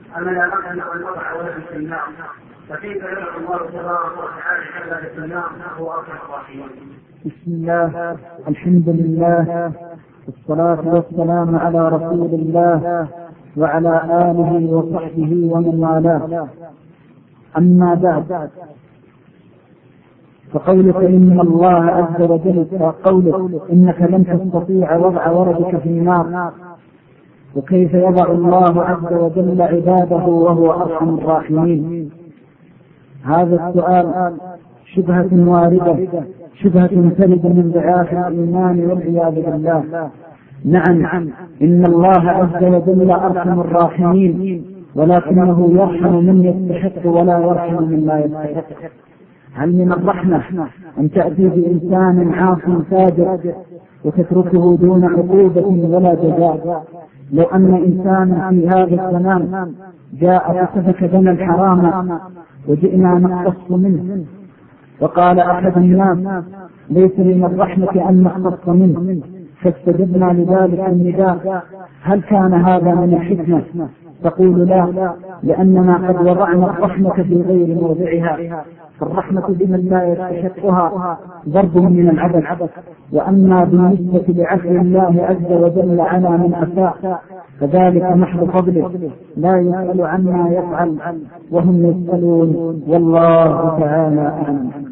أما لا نقل أن وضع ولد في النار، فكيف يدعو الله تبارك وتعالى عبادة في النار وهو أرحم الراحمين؟ بسم الله، الحمد لله، والصلاة والسلام على رسول الله وعلى آله وصحبه ومن والاه. أما بعد، فقولك إن الله عز وجل قولك إنك لن تستطيع وضع ولدك في النار، وكيف يضع الله عز وجل عباده وهو أرحم الراحمين؟ هذا السؤال شبهة واردة، شبهة ترد من ضعاف الإيمان والعياذ بالله. نعم، إن الله عز وجل أرحم الراحمين، ولكنه يرحم من يستحق ولا يرحم من لا يستحق. هل من الرحمة أن تأتي بإنسان عاص فاجر وتتركه دون عقوبة ولا جزاء؟ لو أن إنسانا في هذا الزمان جاء فسفك دم الحرام وجئنا نقتص منه، وقال أحد الناس ليس من الرحمة أن نقتص منه، فاستجبنا لذلك النداء، هل كان هذا من الحكمة؟ تقول لا، لأننا قد وضعنا الرحمة في غير موضعها، فالرحمة بمن لا يستحقها ضرب من العبث. وأما بالنسبة لعفو الله عز وجل على من أساء فذلك محض فضله، لا يسأل عما يفعل وهم يسألون، والله تعالى أعلم.